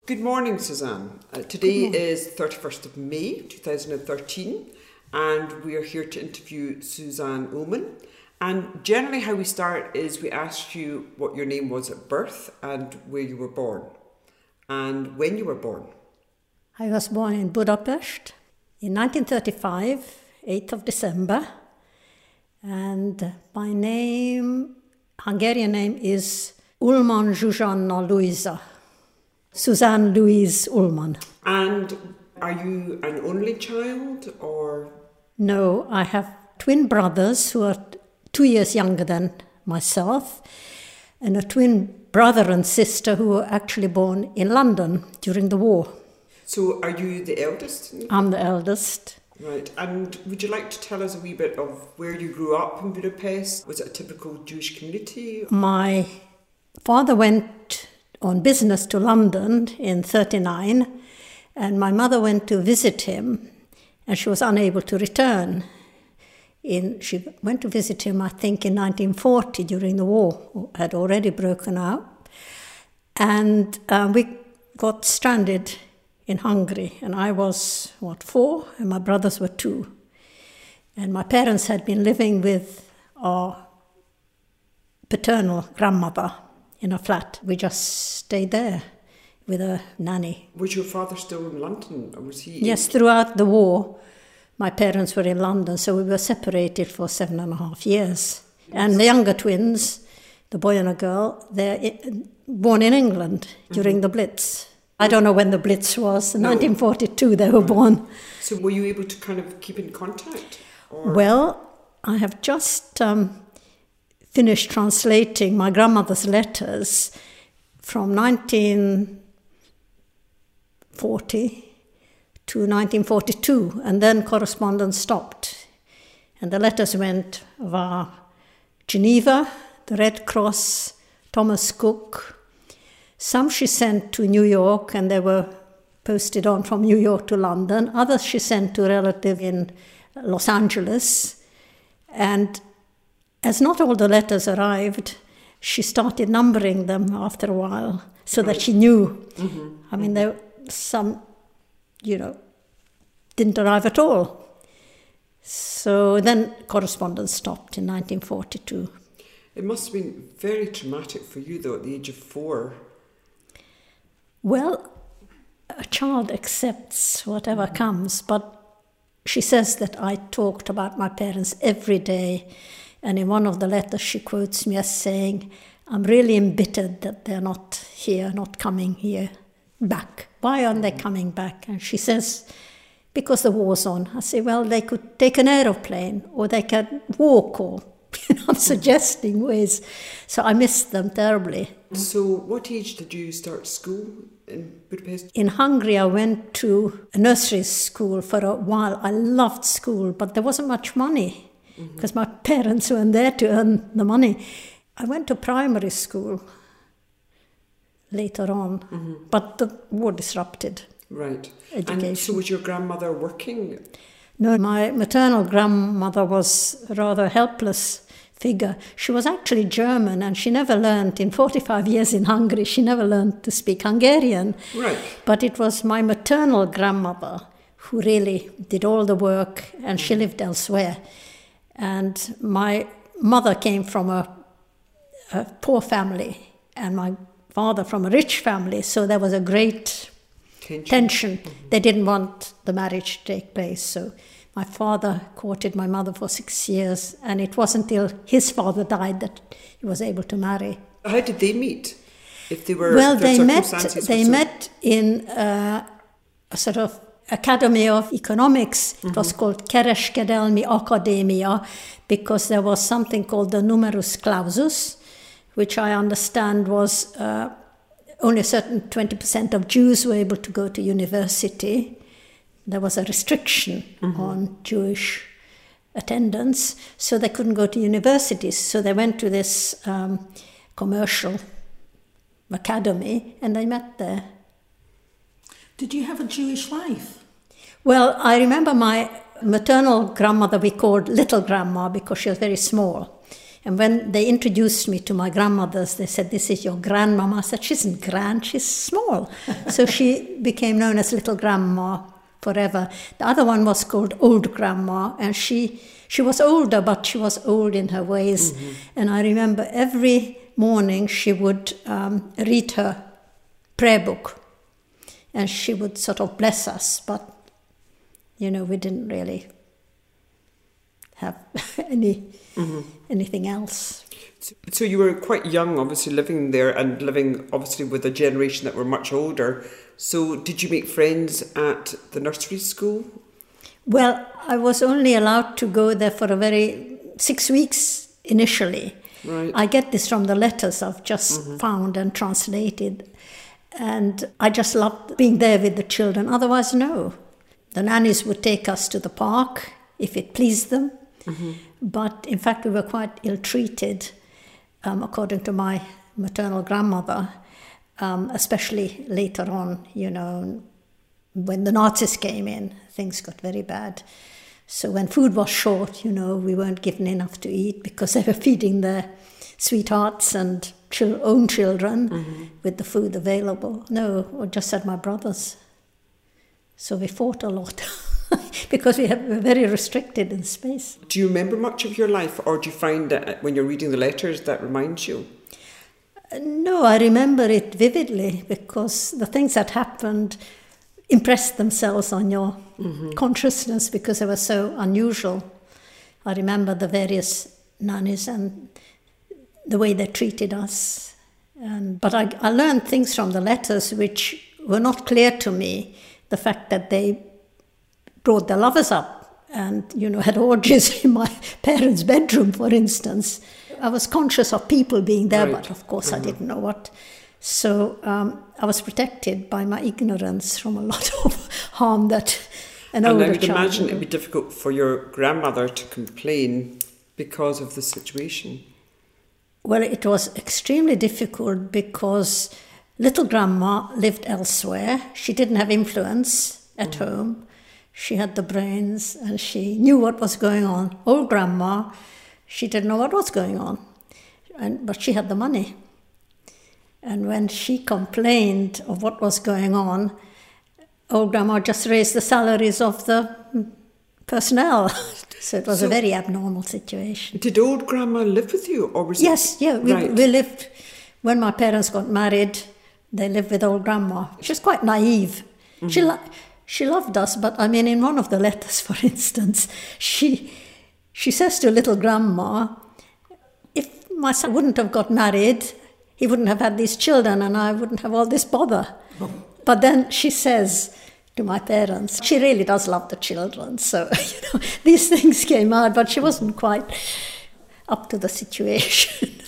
Good morning, Suzanne. Today is 31st of May 2013 and we are here to interview Suzanne Ullman. And generally how we start is we ask you what your name was at birth and where you were born and when you were born. I was born in Budapest in 1935, 8th of December. And my name, Hungarian name, is Ullman Zsuzsanna Luisa. Suzanne Louise Ullman. And are you an only child or? No, I have twin brothers who are 2 years younger than myself, and a twin brother and sister who were actually born in London during the war. So are you the eldest? I'm the eldest. Right, and would you like to tell us a wee bit of where you grew up in Budapest? Was it a typical Jewish community? My father went on business to London in 1939, and my mother went to visit him, and she was unable to return. She went to visit him, I think, in 1940 during the war, had already broken out. And we got stranded in Hungary, and I was, 4, and my brothers were 2. And my parents had been living with our paternal grandmother in a flat. We just stayed there with a nanny. Was your father still in London? Or was he? Yes, throughout the war, my parents were in London, so we were separated for 7.5 years. And the younger twins, the boy and a girl, they're born in England during the Blitz. I don't know when the Blitz was. In 1942 they were born. So were you able to kind of keep in contact? Or? Well, I have just finished translating my grandmother's letters from 1940 to 1942, and then correspondence stopped. And the letters went via Geneva, the Red Cross, Thomas Cook. Some she sent to New York, and they were posted on from New York to London. Others she sent to a relative in Los Angeles. And as not all the letters arrived, she started numbering them after a while so that she knew. I mean, there were some, didn't arrive at all. So then correspondence stopped in 1942. It must have been very traumatic for you, though, at the age of 4. Well, a child accepts whatever comes, but she says that I talked about my parents every day. And in one of the letters she quotes me as saying, I'm really embittered that they're not here, not coming here back. Why aren't they coming back? And she says, because the war's on. I say, well, they could take an aeroplane or they can walk or, I'm suggesting ways. So I missed them terribly. So what age did you start school in Budapest? In Hungary, I went to a nursery school for a while. I loved school, but there wasn't much money. Because my parents weren't there to earn the money. I went to primary school later on, but the war disrupted education. And so was your grandmother working? No, my maternal grandmother was a rather helpless figure. She was actually German, and she never learned, in 45 years in Hungary, she never learned to speak Hungarian. Right. But it was my maternal grandmother who really did all the work, and she lived elsewhere. And my mother came from a poor family and my father from a rich family, so there was a great tension. They didn't want the marriage to take place, so my father courted my mother for 6 years, and it wasn't until his father died that he was able to marry. How did they meet? If they were they met in a sort of Academy of Economics. It was called Kereskedelmi Akadémia because there was something called the numerus clausus, which I understand was only a certain 20% of Jews were able to go to university. There was a restriction on Jewish attendance, so they couldn't go to universities. So they went to this commercial academy and they met there. Did you have a Jewish life? Well, I remember my maternal grandmother we called Little Grandma because she was very small. And when they introduced me to my grandmothers, they said, "This is your grandmama." I said, "She isn't grand, she's small." So she became known as Little Grandma forever. The other one was called Old Grandma, and she was older, but she was old in her ways. Mm-hmm. And I remember every morning she would read her prayer book, and she would sort of bless us, but, we didn't really have anything else. So you were quite young, obviously, living there and living, obviously, with a generation that were much older. So did you make friends at the nursery school? Well, I was only allowed to go there for 6 weeks initially. Right. I get this from the letters I've just found and translated. And I just loved being there with the children. Otherwise, no. The nannies would take us to the park if it pleased them. Mm-hmm. But in fact, we were quite ill-treated, according to my maternal grandmother, especially later on, when the Nazis came in, things got very bad. So when food was short, we weren't given enough to eat because they were feeding their sweethearts and own children with the food available. No, or just at my brother's. So we fought a lot because we were very restricted in space. Do you remember much of your life, or do you find that when you're reading the letters that reminds you? No, I remember it vividly because the things that happened impressed themselves on your consciousness because they were so unusual. I remember the various nannies and the way they treated us. But I learned things from the letters which were not clear to me. The fact that they brought their lovers up and, had orgies in my parents' bedroom, for instance. I was conscious of people being there, right. But of course I didn't know what. So I was protected by my ignorance from a lot of harm that an older child... And I would imagine it would be difficult for your grandmother to complain because of the situation. Well, it was extremely difficult because Little Grandma lived elsewhere. She didn't have influence at home. She had the brains and she knew what was going on. Old Grandma, she didn't know what was going on, but she had the money. And when she complained of what was going on, Old Grandma just raised the salaries of the personnel. So it was a very abnormal situation. Did Old Grandma live with you? Or was Yes, yeah. We lived, when my parents got married, they lived with Old Grandma. She was quite naive. She loved us, but in one of the letters, for instance, she says to Little Grandma, if my son wouldn't have got married, he wouldn't have had these children and I wouldn't have all this bother. Oh. But then she says to my parents, she really does love the children. So, these things came out, but she wasn't quite up to the situation.